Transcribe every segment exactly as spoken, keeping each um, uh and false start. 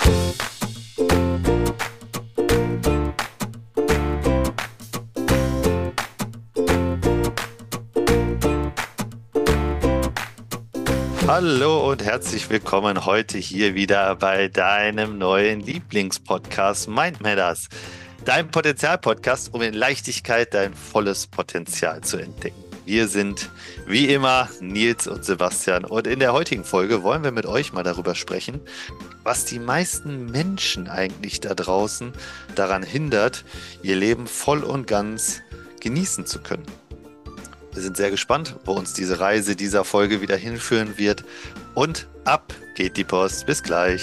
Hallo und herzlich willkommen heute hier wieder bei deinem neuen Lieblingspodcast Mind Matters. Dein Potenzial-Podcast, um in Leichtigkeit dein volles Potenzial zu entdecken. Wir sind wie immer Nils und Sebastian und in der heutigen Folge wollen wir mit euch mal darüber sprechen, was die meisten Menschen eigentlich da draußen daran hindert, ihr Leben voll und ganz genießen zu können. Wir sind sehr gespannt, wo uns diese Reise dieser Folge wieder hinführen wird. Und ab geht die Post. Bis gleich.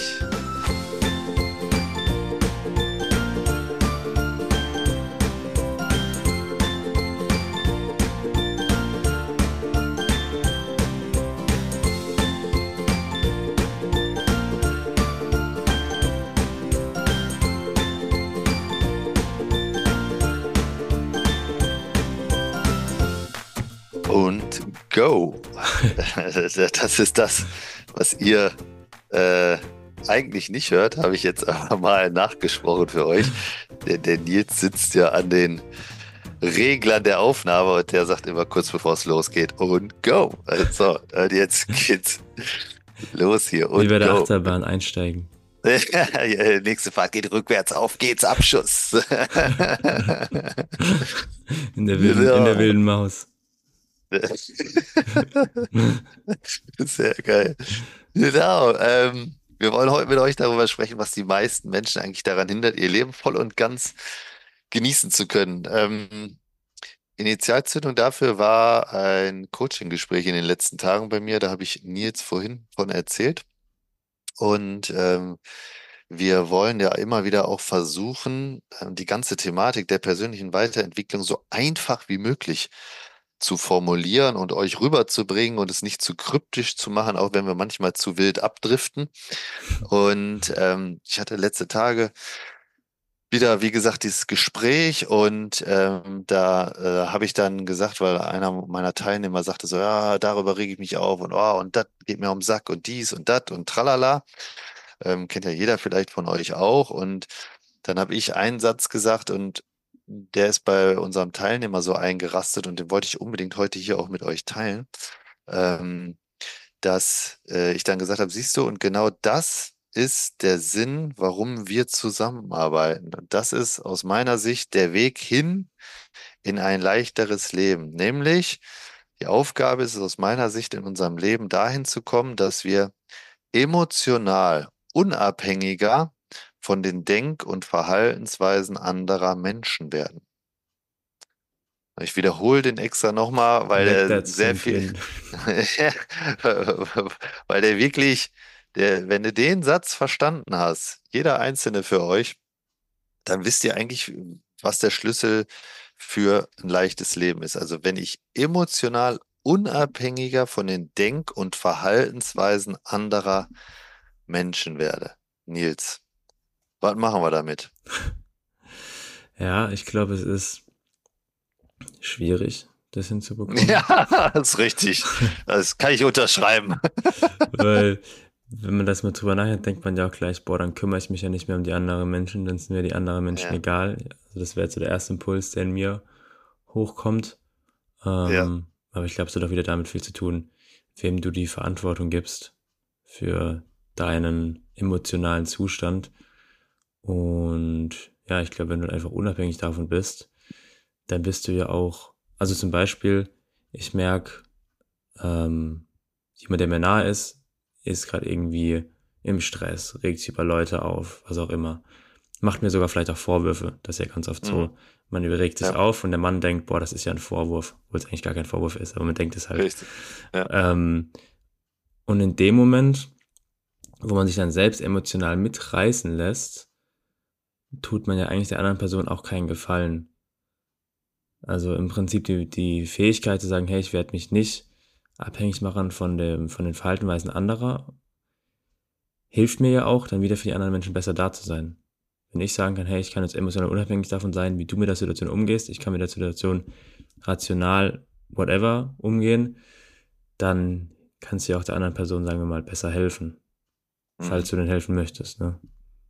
Und go. Das ist das, was ihr äh, eigentlich nicht hört, habe ich jetzt aber mal nachgesprochen für euch. Der, der Nils sitzt ja an den Reglern der Aufnahme und der sagt immer kurz bevor es losgeht und go. Also, und jetzt geht's los hier und Wie bei der go. Achterbahn einsteigen. Nächste Fahrt geht rückwärts, auf geht's, Abschuss. In der wilden, Genau. in der wilden Maus. Sehr geil. Genau. Ähm, wir wollen heute mit euch darüber sprechen, was die meisten Menschen eigentlich daran hindert, ihr Leben voll und ganz genießen zu können. Ähm, Initialzündung dafür war ein Coaching-Gespräch in den letzten Tagen bei mir. Da habe ich Nils vorhin von erzählt. Und ähm, wir wollen ja immer wieder auch versuchen, ähm, die ganze Thematik der persönlichen Weiterentwicklung so einfach wie möglich zu formulieren und euch rüberzubringen und es nicht zu kryptisch zu machen, auch wenn wir manchmal zu wild abdriften. Und ähm, ich hatte letzte Tage wieder, wie gesagt, dieses Gespräch und ähm, da äh, habe ich dann gesagt, weil einer meiner Teilnehmer sagte so, ja, darüber rege ich mich auf und oh, und das geht mir um den Sack und dies und das und tralala. Ähm, kennt ja jeder vielleicht von euch auch. Und dann habe ich einen Satz gesagt und der ist bei unserem Teilnehmer so eingerastet und den wollte ich unbedingt heute hier auch mit euch teilen, ähm, dass äh, ich dann gesagt habe, siehst du, und genau das ist der Sinn, warum wir zusammenarbeiten. Und das ist aus meiner Sicht der Weg hin in ein leichteres Leben. Nämlich, die Aufgabe ist es aus meiner Sicht in unserem Leben dahin zu kommen, dass wir emotional unabhängiger von den Denk- und Verhaltensweisen anderer Menschen werden. Ich wiederhole den extra nochmal, weil Let er that sehr sink viel, in. weil der wirklich, der, wenn du den Satz verstanden hast, jeder einzelne für euch, dann wisst ihr eigentlich, was der Schlüssel für ein leichtes Leben ist. Also wenn ich emotional unabhängiger von den Denk- und Verhaltensweisen anderer Menschen werde. Nils, was machen wir damit? Ja, ich glaube, es ist schwierig, das hinzubekommen. Ja, das ist richtig. Das kann ich unterschreiben. Weil, wenn man das mal drüber nachdenkt, denkt man ja auch gleich, boah, dann kümmere ich mich ja nicht mehr um die anderen Menschen, dann sind mir die anderen Menschen Ja, egal. Also das wäre jetzt so der erste Impuls, der in mir hochkommt. ja, Ähm, aber ich glaube, es hat auch wieder damit viel zu tun, wem du die Verantwortung gibst für deinen emotionalen Zustand. Und ja, ich glaube, wenn du einfach unabhängig davon bist, dann bist du ja auch, also zum Beispiel, ich merke, ähm, jemand, der mir nahe ist, ist gerade irgendwie im Stress, regt sich über Leute auf, was auch immer. Macht mir sogar vielleicht auch Vorwürfe. Das ist ja ganz oft mhm, so. Man überregt sich ja, auf und der Mann denkt, boah, das ist ja ein Vorwurf, obwohl es eigentlich gar kein Vorwurf ist, aber man denkt es halt. richtig. Ja, Ähm, und in dem Moment, wo man sich dann selbst emotional mitreißen lässt, tut man ja eigentlich der anderen Person auch keinen Gefallen. Also im Prinzip die, die Fähigkeit zu sagen, hey, ich werde mich nicht abhängig machen von, dem, von den Verhaltensweisen anderer, hilft mir ja auch, dann wieder für die anderen Menschen besser da zu sein. Wenn ich sagen kann, hey, ich kann jetzt emotional unabhängig davon sein, wie du mit der Situation umgehst, ich kann mit der Situation rational, whatever, umgehen, dann kannst du ja auch der anderen Person, sagen wir mal, besser helfen, falls mhm. du denn helfen möchtest, ne?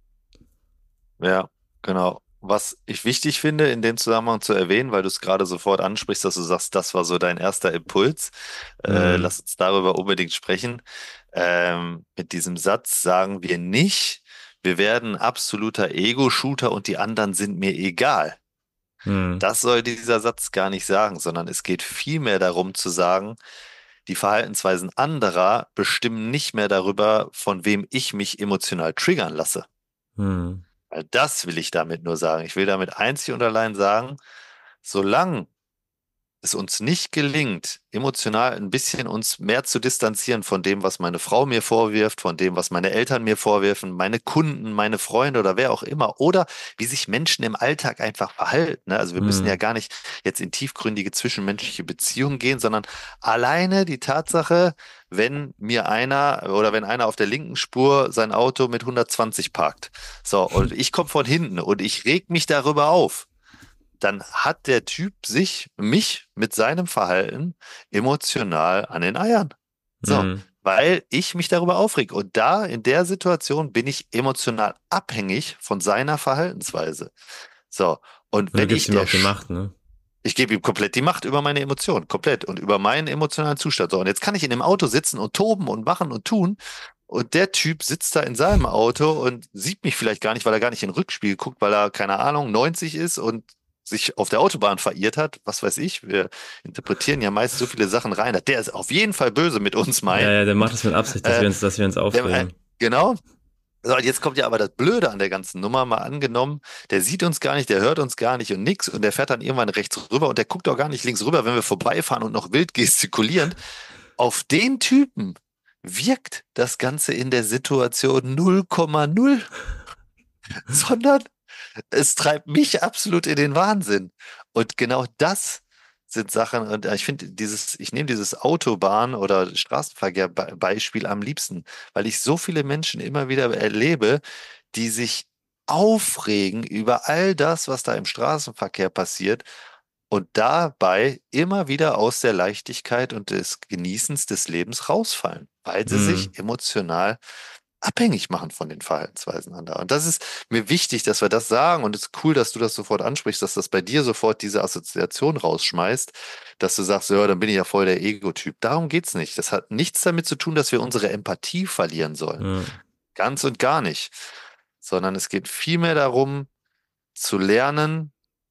Ja, genau. Was ich wichtig finde, in dem Zusammenhang zu erwähnen, weil du es gerade sofort ansprichst, dass du sagst, das war so dein erster Impuls. Äh, Hm, lass uns darüber unbedingt sprechen. Ähm, mit diesem Satz sagen wir nicht, wir werden absoluter Ego-Shooter und die anderen sind mir egal. hm, Das soll dieser Satz gar nicht sagen, sondern es geht vielmehr darum zu sagen, die Verhaltensweisen anderer bestimmen nicht mehr darüber, von wem ich mich emotional triggern lasse. hm, Weil das will ich damit nur sagen. Ich will damit einzig und allein sagen, solange es uns nicht gelingt, emotional ein bisschen uns mehr zu distanzieren von dem, was meine Frau mir vorwirft, von dem, was meine Eltern mir vorwerfen, meine Kunden, meine Freunde oder wer auch immer, oder wie sich Menschen im Alltag einfach verhalten. Ne? Also wir müssen ja hm, gar nicht jetzt in tiefgründige zwischenmenschliche Beziehungen gehen, sondern alleine die Tatsache, wenn mir einer oder wenn einer auf der linken Spur sein Auto mit hundertzwanzig parkt, so, und ich komme von hinten und ich reg mich darüber auf, dann hat der Typ sich, mich mit seinem Verhalten emotional an den Eiern. So, hm. weil ich mich darüber aufreg. Und da, in der Situation, bin ich emotional abhängig von seiner Verhaltensweise. So, und Und du wenn gibst ich ihm der, auch die Sch- Macht, ne? ich gebe ihm komplett die Macht über meine Emotionen, komplett und über meinen emotionalen Zustand. So, und jetzt kann ich in dem Auto sitzen und toben und machen und tun. Und der Typ sitzt da in seinem Auto und sieht mich vielleicht gar nicht, weil er gar nicht in den Rückspiegel guckt, weil er, keine Ahnung, neunzig ist und sich auf der Autobahn verirrt hat. Was weiß ich. Wir interpretieren ja meist so viele Sachen rein, dass der es auf jeden Fall böse mit uns Ja, meint. ja, der macht es mit Absicht, dass Äh, wir uns, dass wir uns der, äh, aufregen. genau. So, und jetzt kommt ja aber das Blöde an der ganzen Nummer, mal angenommen, der sieht uns gar nicht, der hört uns gar nicht und nix und der fährt dann irgendwann rechts rüber und der guckt auch gar nicht links rüber, wenn wir vorbeifahren und noch wild gestikulierend. Auf den Typen wirkt das Ganze in der Situation null Komma null, sondern es treibt mich absolut in den Wahnsinn. Und genau das sind Sachen, und äh, ich finde dieses, ich nehme dieses Autobahn- oder Straßenverkehr-Beispiel am liebsten, weil ich so viele Menschen immer wieder erlebe, die sich aufregen über all das, was da im Straßenverkehr passiert und dabei immer wieder aus der Leichtigkeit und des Genießens des Lebens rausfallen, weil sie Hm, sich emotional abhängig machen von den Verhaltensweisen anderer. Und das ist mir wichtig, dass wir das sagen. Und es ist cool, dass du das sofort ansprichst, dass das bei dir sofort diese Assoziation rausschmeißt, dass du sagst, ja, dann bin ich ja voll der Ego-Typ. Darum geht's nicht. Das hat nichts damit zu tun, dass wir unsere Empathie verlieren sollen. ja. Ganz und gar nicht. Sondern es geht vielmehr darum, zu lernen,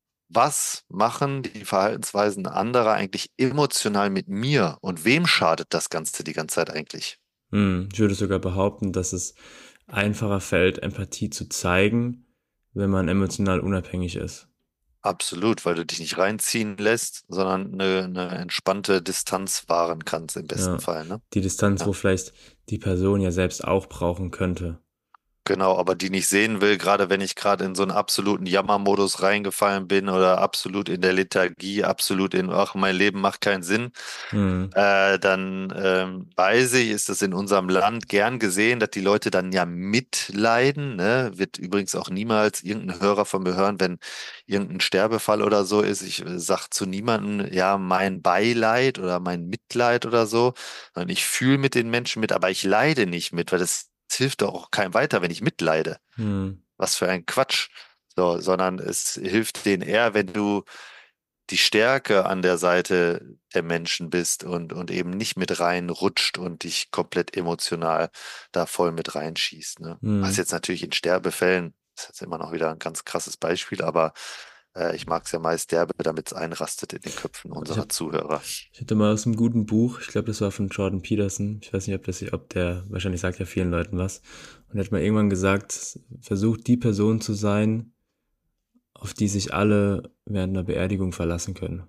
was machen die Verhaltensweisen anderer eigentlich emotional mit mir und wem schadet das Ganze die ganze Zeit eigentlich? Hm. Ich würde sogar behaupten, dass es einfacher fällt, Empathie zu zeigen, wenn man emotional unabhängig ist. Absolut, weil du dich nicht reinziehen lässt, sondern eine, eine entspannte Distanz wahren kannst im besten Ja. Fall, ne? Die Distanz, wo Ja. vielleicht die Person ja selbst auch brauchen könnte. Genau, aber die nicht sehen will, gerade wenn ich gerade in so einen absoluten Jammermodus reingefallen bin oder absolut in der Lethargie, absolut in, ach, mein Leben macht keinen Sinn, Hm. äh, dann ähm, weiß ich, ist das in unserem Land gern gesehen, dass die Leute dann ja mitleiden, ne? Wird übrigens auch niemals irgendein Hörer von mir hören, wenn irgendein Sterbefall oder so ist. Ich äh, sag zu niemandem, ja, mein Beileid oder mein Mitleid oder so, sondern ich fühle mit den Menschen mit, aber ich leide nicht mit, weil das es hilft doch auch keinem weiter, wenn ich mitleide. Hm. Was für ein Quatsch. So, sondern es hilft denen eher, wenn du die Stärke an der Seite der Menschen bist und, und eben nicht mit reinrutscht und dich komplett emotional da voll mit reinschießt. Ne? Was Hm. jetzt natürlich in Sterbefällen, das ist jetzt immer noch wieder ein ganz krasses Beispiel, aber äh, ich mag es ja meist derbe, damit es einrastet in den Köpfen Ich unserer habe Zuhörer. ich hatte mal aus einem guten Buch, ich glaube, das war von Jordan Peterson. Ich weiß nicht, ob das, ob der, wahrscheinlich sagt ja vielen Leuten was. Und er hat mal irgendwann gesagt, versucht die Person zu sein, auf die sich alle während einer Beerdigung verlassen können.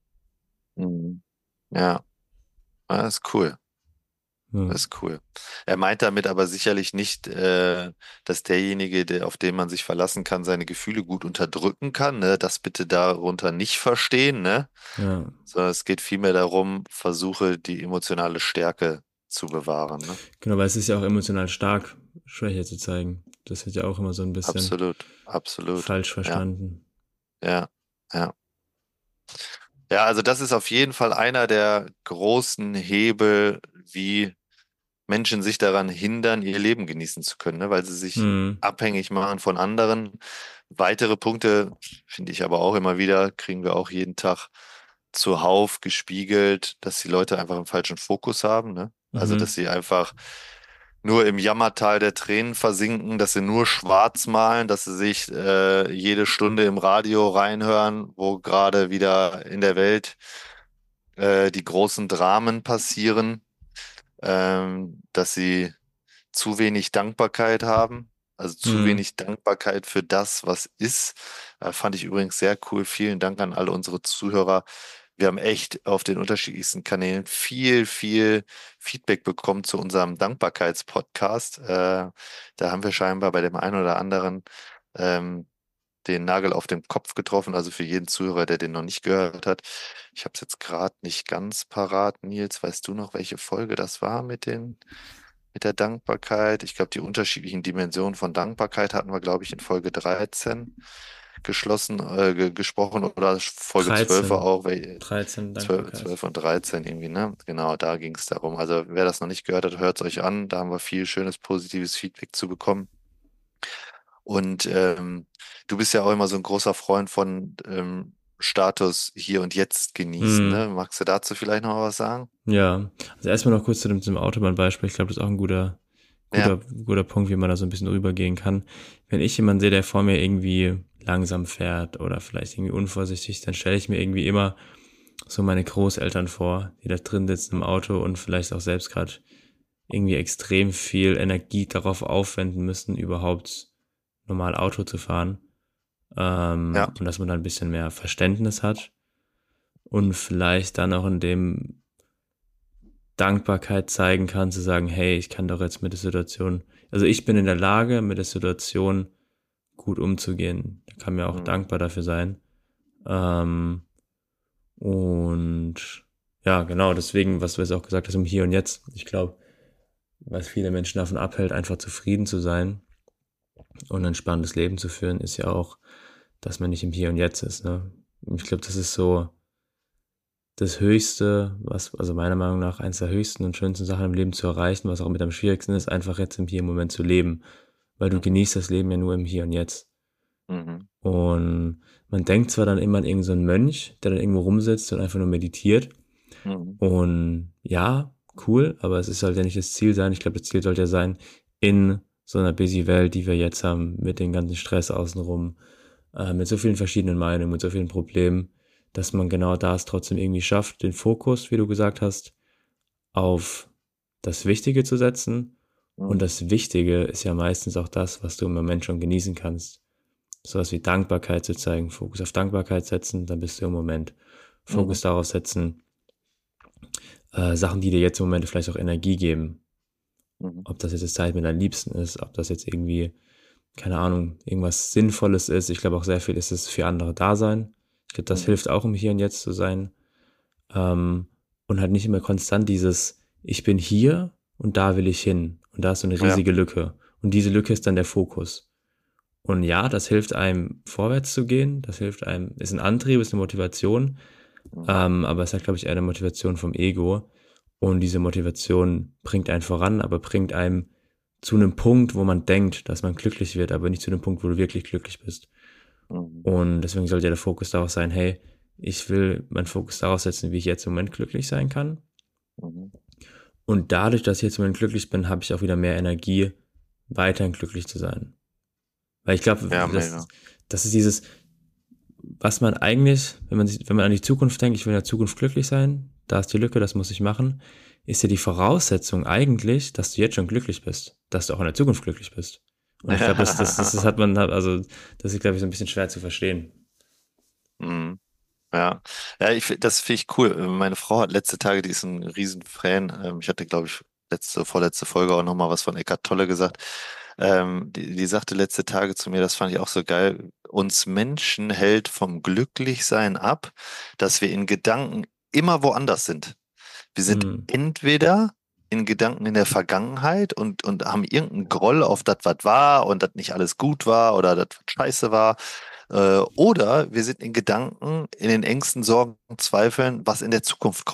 Mhm. Ja, das ist cool. Ja, Das ist cool. Er meint damit aber sicherlich nicht, äh, dass derjenige, der, auf den man sich verlassen kann, seine Gefühle gut unterdrücken kann. Ne? Das bitte darunter nicht verstehen, ne? ja. Sondern es geht vielmehr darum, versuche die emotionale Stärke zu bewahren. Ne? Genau, weil es ist ja auch emotional stark, Schwäche zu zeigen. Das wird ja auch immer so ein bisschen Absolut, absolut. falsch Ja, verstanden. ja, ja. Ja, also das ist auf jeden Fall einer der großen Hebel, wie Menschen sich daran hindern, ihr Leben genießen zu können, ne? Weil sie sich Hm. abhängig machen von anderen. Weitere Punkte finde ich aber auch immer wieder, kriegen wir auch jeden Tag zuhauf gespiegelt, dass die Leute einfach einen falschen Fokus haben, ne? Also, dass Mhm. sie einfach nur im Jammertal der Tränen versinken, dass sie nur schwarz malen, dass sie sich äh, jede Stunde im Radio reinhören, wo gerade wieder in der Welt äh, die großen Dramen passieren, ähm, dass sie zu wenig Dankbarkeit haben, also zu Hm. wenig Dankbarkeit für das, was ist. Äh, fand ich übrigens sehr cool. Vielen Dank an alle unsere Zuhörer. Wir haben echt auf den unterschiedlichsten Kanälen viel, viel Feedback bekommen zu unserem Dankbarkeitspodcast. Äh, da haben wir scheinbar bei dem einen oder anderen ähm, den Nagel auf den Kopf getroffen. Also für jeden Zuhörer, der den noch nicht gehört hat. Ich habe es jetzt gerade nicht ganz parat. Nils, weißt du noch, welche Folge das war mit den mit der Dankbarkeit? Ich glaube, die unterschiedlichen Dimensionen von Dankbarkeit hatten wir, glaube ich, in Folge dreizehn geschlossen, äh, ge gesprochen oder Folge zwölf war dreizehn. auch, weil dreizehn zwölf, Dankbarkeit. zwölf und dreizehn irgendwie, ne? Genau, da ging es darum. Also wer das noch nicht gehört hat, hört es euch an. Da haben wir viel schönes, positives Feedback zu bekommen. Und ähm, du bist ja auch immer so ein großer Freund von ähm, Status hier und jetzt genießen, Hm. ne? Magst du dazu vielleicht noch was sagen? Ja, also erstmal noch kurz zu dem, zum Autobahnbeispiel. Ich glaube, das ist auch ein guter, Ja. guter, guter Punkt, wie man da so ein bisschen rübergehen kann. Wenn ich jemanden sehe, der vor mir irgendwie langsam fährt oder vielleicht irgendwie unvorsichtig, dann stelle ich mir irgendwie immer so meine Großeltern vor, die da drin sitzen im Auto und vielleicht auch selbst gerade irgendwie extrem viel Energie darauf aufwenden müssen, überhaupt normal Auto zu fahren. Ja. Ähm, und dass man da ein bisschen mehr Verständnis hat und vielleicht dann auch in dem Dankbarkeit zeigen kann, zu sagen, hey, ich kann doch jetzt mit der Situation, also ich bin in der Lage, mit der Situation gut umzugehen. Da kann mir auch Mhm. dankbar dafür sein. Ähm, und ja, genau, deswegen, was du jetzt auch gesagt hast, im Hier und Jetzt, ich glaube, was viele Menschen davon abhält, einfach zufrieden zu sein und ein entspanntes Leben zu führen, ist ja auch, dass man nicht im Hier und Jetzt ist. Ne? Ich glaube, das ist so das Höchste, was, also meiner Meinung nach, eines der höchsten und schönsten Sachen im Leben zu erreichen, was auch mit am schwierigsten ist, einfach jetzt im Hier im Moment zu leben. Weil du Mhm. genießt das Leben ja nur im Hier und Jetzt. Mhm. Und man denkt zwar dann immer an irgendeinen so einen Mönch, der dann irgendwo rumsitzt und einfach nur meditiert. Mhm. Und ja, cool, aber es ist halt ja nicht das Ziel sein. Ich glaube, das Ziel sollte ja sein, in so einer busy Welt, die wir jetzt haben, mit dem ganzen Stress außenrum, äh, mit so vielen verschiedenen Meinungen, mit so vielen Problemen, dass man genau das trotzdem irgendwie schafft, den Fokus, wie du gesagt hast, auf das Wichtige zu setzen. Und Mhm. das Wichtige ist ja meistens auch das, was du im Moment schon genießen kannst. Sowas wie Dankbarkeit zu zeigen, Fokus auf Dankbarkeit setzen, dann bist du im Moment. Mhm. Fokus darauf setzen, äh, Sachen, die dir jetzt im Moment vielleicht auch Energie geben. Mhm. Ob das jetzt das Zeit mit deinen Liebsten ist, ob das jetzt irgendwie, keine Ahnung, irgendwas Sinnvolles ist. Ich glaube auch sehr viel ist es für andere da sein. Ich glaube, das Mhm. hilft auch, im Hier und Jetzt zu sein. Ähm, und halt nicht immer konstant dieses, ich bin hier und da will ich hin. Und da ist so eine Ja. riesige Lücke. Und diese Lücke ist dann der Fokus. Und ja, das hilft einem vorwärts zu gehen. Das hilft einem, ist ein Antrieb, ist eine Motivation. Mhm. Ähm, aber es hat, glaube ich, eher eine Motivation vom Ego. Und diese Motivation bringt einen voran, aber bringt einem zu einem Punkt, wo man denkt, dass man glücklich wird, aber nicht zu dem Punkt, wo du wirklich glücklich bist. Mhm. Und deswegen sollte der Fokus darauf sein, hey, ich will meinen Fokus darauf setzen, wie ich jetzt im Moment glücklich sein kann. Mhm. Und dadurch, dass ich jetzt im Moment glücklich bin, habe ich auch wieder mehr Energie, weiterhin glücklich zu sein. Weil ich glaube, Ja, das, mega. das ist dieses, was man eigentlich, wenn man sich, wenn man an die Zukunft denkt, ich will in der Zukunft glücklich sein, da ist die Lücke, das muss ich machen, ist ja die Voraussetzung eigentlich, dass du jetzt schon glücklich bist, dass du auch in der Zukunft glücklich bist. Und ich glaube, das, das, das, das hat man, also, das ist, glaube ich, so ein bisschen schwer zu verstehen. Mhm. Ja, ja, ich, find- das finde ich cool. Meine Frau hat letzte Tage, die ist ein Riesenfan. Ähm, ich hatte, glaube ich, letzte, vorletzte Folge auch nochmal was von Eckart Tolle gesagt. Ähm, die, die sagte letzte Tage zu mir, das fand ich auch so geil. Uns Menschen hält vom Glücklichsein ab, dass wir in Gedanken immer woanders sind. Wir sind Hm. entweder in Gedanken in der Vergangenheit und, und haben irgendeinen Groll auf das, was war und das nicht alles gut war oder das, was scheiße war. Äh, oder wir sind in Gedanken in den Ängsten, Sorgen, Zweifeln, was in der Zukunft kommt.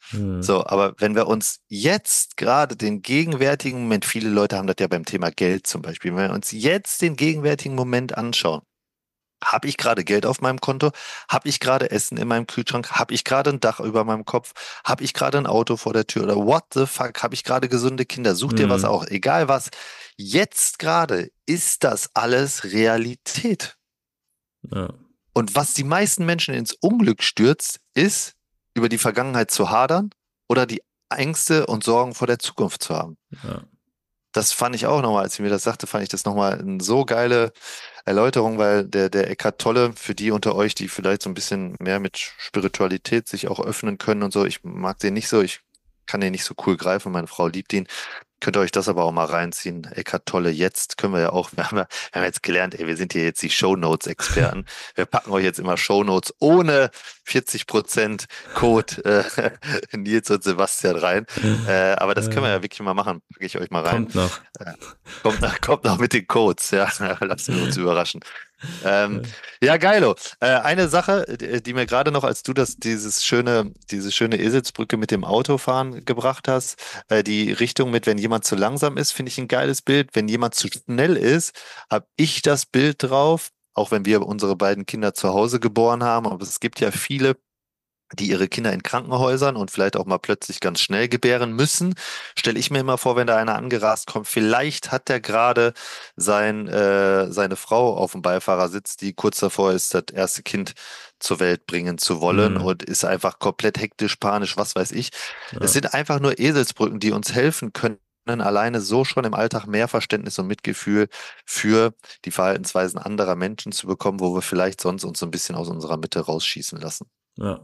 Hm. So, aber wenn wir uns jetzt gerade den gegenwärtigen Moment, viele Leute haben das ja beim Thema Geld zum Beispiel, wenn wir uns jetzt den gegenwärtigen Moment anschauen, habe ich gerade Geld auf meinem Konto? Habe ich gerade Essen in meinem Kühlschrank? Habe ich gerade ein Dach über meinem Kopf? Habe ich gerade ein Auto vor der Tür? Oder what the fuck? Habe ich gerade gesunde Kinder? Such dir was Hm. auch, egal was. Jetzt gerade ist das alles Realität. Ja. Und was die meisten Menschen ins Unglück stürzt, ist, über die Vergangenheit zu hadern oder die Ängste und Sorgen vor der Zukunft zu haben. Ja. Das fand ich auch nochmal, als sie mir das sagte, fand ich das nochmal eine so geile Erläuterung, weil der, der Eckhart Tolle, für die unter euch, die vielleicht so ein bisschen mehr mit Spiritualität sich auch öffnen können und so, ich mag den nicht so, ich kann den nicht so cool greifen, meine Frau liebt ihn. Könnt ihr euch das aber auch mal reinziehen. Eckhart Tolle, jetzt können wir ja auch, wir haben, ja, wir haben jetzt gelernt, ey, wir sind hier jetzt die Shownotes-Experten. Wir packen euch jetzt immer Shownotes ohne vierzig Prozent Code äh, Nils und Sebastian rein. Äh, aber das können wir ja wirklich mal machen. Packe ich euch mal rein. Kommt noch. Äh, kommt, noch, kommt noch mit den Codes, ja. Lassen wir uns überraschen. Ähm, ja, geilo. Äh, eine Sache, die, die mir gerade noch, als du das, dieses schöne, diese schöne Eselsbrücke mit dem Autofahren gebracht hast, äh, die Richtung mit, wenn jemand zu langsam ist, finde ich ein geiles Bild. Wenn jemand zu schnell ist, habe ich das Bild drauf, auch wenn wir unsere beiden Kinder zu Hause geboren haben, aber es gibt ja viele, die ihre Kinder in Krankenhäusern und vielleicht auch mal plötzlich ganz schnell gebären müssen, stelle ich mir immer vor, wenn da einer angerast kommt, vielleicht hat der gerade sein, äh, seine Frau auf dem Beifahrersitz, die kurz davor ist, das erste Kind zur Welt bringen zu wollen Hm. und ist einfach komplett hektisch, panisch, was weiß ich. Es Ja. sind einfach nur Eselsbrücken, die uns helfen können, alleine so schon im Alltag mehr Verständnis und Mitgefühl für die Verhaltensweisen anderer Menschen zu bekommen, wo wir vielleicht sonst uns so ein bisschen aus unserer Mitte rausschießen lassen. Ja.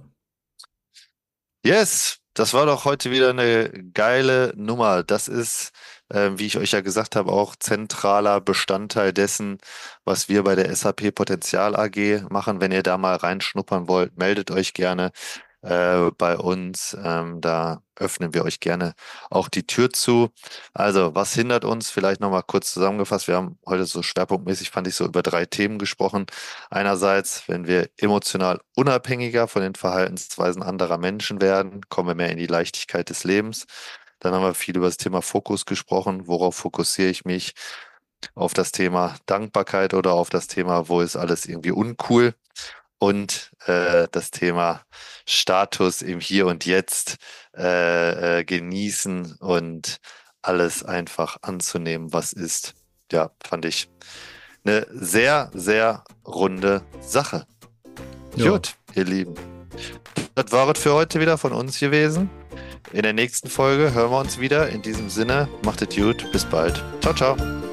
Yes, das war doch heute wieder eine geile Nummer. Das ist, äh, wie ich euch ja gesagt habe, auch zentraler Bestandteil dessen, was wir bei der S A P Potenzial A G machen. Wenn ihr da mal reinschnuppern wollt, meldet euch gerne äh, bei uns. Ähm, da öffnen wir euch gerne auch die Tür zu. Also, was hindert uns? Vielleicht nochmal kurz zusammengefasst. Wir haben heute so schwerpunktmäßig, fand ich, so über drei Themen gesprochen. Einerseits, wenn wir emotional unabhängiger von den Verhaltensweisen anderer Menschen werden, kommen wir mehr in die Leichtigkeit des Lebens. Dann haben wir viel über das Thema Fokus gesprochen. Worauf fokussiere ich mich? Auf das Thema Dankbarkeit oder auf das Thema, wo ist alles irgendwie uncool? Und äh, das Thema Status im Hier und Jetzt äh, äh, genießen und alles einfach anzunehmen, was ist. Ja, fand ich eine sehr, sehr runde Sache. Jo. Gut, ihr Lieben. Das war es für heute wieder von uns gewesen. In der nächsten Folge hören wir uns wieder. In diesem Sinne, macht es gut. Bis bald. Ciao, ciao.